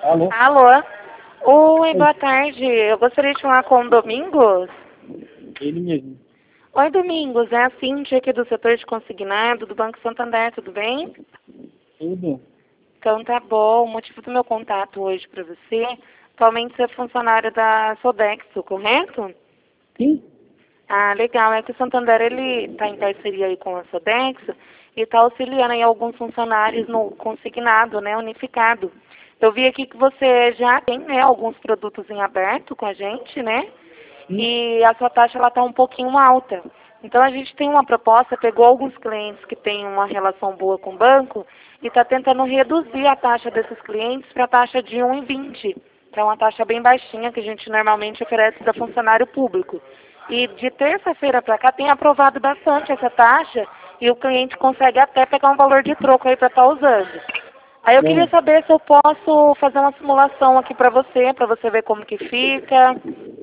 Alô? Alô? Oi, Oi, boa tarde. Eu gostaria de falar com o Domingos. ele mesmo. Oi, Domingos. É a Cíntia aqui do setor de consignado do Banco Santander, tudo bem? Tudo? Então tá bom. O motivo do meu contato hoje para você, atualmente você é funcionário da Sodexo, correto? Sim? Ah, legal. É que o Santander ele está em parceria aí com a Sodexo e está auxiliando aí alguns funcionários no consignado, né, unificado. Eu vi aqui que você já tem, né, alguns produtos em aberto com a gente, né? Sim? E a sua taxa ela está um pouquinho alta. Então a gente tem uma proposta, pegou alguns clientes que têm uma relação boa com o banco e está tentando reduzir a taxa desses clientes para a taxa de 1,20, que é uma taxa bem baixinha que a gente normalmente oferece para funcionário público. E de terça-feira para cá tem aprovado bastante essa taxa e o cliente consegue até pegar um valor de troco aí para estar usando. Aí eu queria Bom, saber se eu posso fazer uma simulação aqui para você ver como que fica,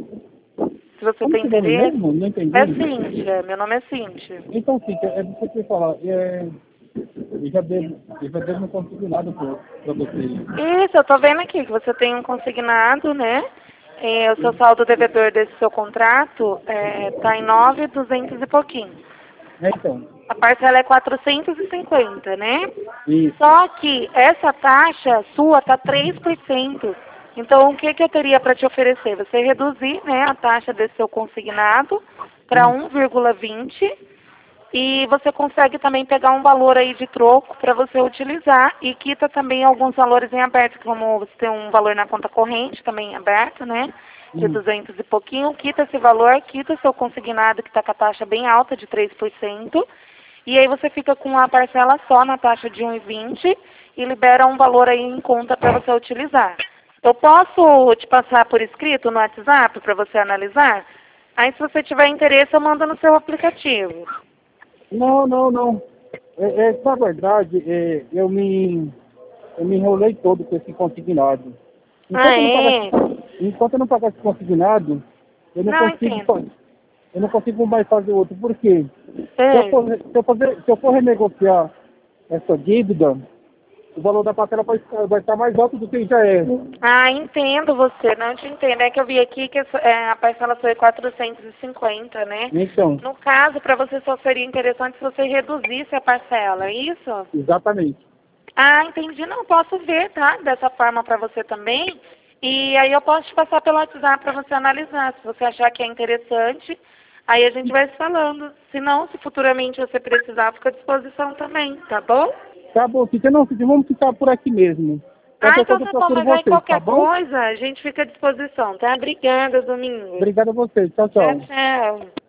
se você como tem que é o nome interesse. mesmo? Não É entendi. Cíntia, meu nome é Cíntia. Então, sim, é você que falar. Eu já devo não conseguir nada pra você. Isso, eu tô vendo aqui que você tem um consignado, né? O seu Sim? saldo devedor desse seu contrato tá em 9.200 e pouquinho. Então, A parcela é 450, né? isso. Só que essa taxa sua tá 3%. Então, o que que eu teria para te oferecer? Você reduzir, né, a taxa desse seu consignado para Sim? 1,20 e você consegue também pegar um valor aí de troco para você utilizar e quita também alguns valores em aberto, como você tem um valor na conta corrente também aberto, né? De Sim. 200 e pouquinho, quita esse valor, quita seu consignado que está com a taxa bem alta de 3%, e aí você fica com uma parcela só na taxa de 1,20 e libera um valor aí em conta para você utilizar. Eu posso te passar por escrito no WhatsApp para você analisar? Aí se você tiver interesse eu mando no seu aplicativo. Não, não, não. Na verdade, eu me enrolei todo com esse consignado. Ah, Enquanto eu não pagar é? enquanto eu não pagar esse consignado, eu não Não, consigo, entendo. eu não consigo mais fazer outro. Por quê? É. Se eu for renegociar essa dívida, o valor da parcela vai estar mais alto do que já é. Ah, entendo você, não te entendo. É que eu vi aqui que a parcela foi 450, né? Então, No caso, para você só seria interessante se você reduzisse a parcela, é isso? exatamente. Ah, entendi. Não, posso ver, tá? Dessa forma para você também. E aí eu posso te passar pelo WhatsApp para você analisar. Se você achar que é interessante, aí a gente vai se falando. Se não, se futuramente você precisar, fica à disposição também, tá bom? Tá bom, Cíntia, não, Cíntia, vamos ficar por aqui mesmo. Ah, Qualquer então coisa eu tá bom, procuro mas aí vocês, tá qualquer bom? coisa, a gente fica à disposição, tá? Obrigada, Domingo. Obrigado a vocês. Tchau, Tchau, tchau. tchau.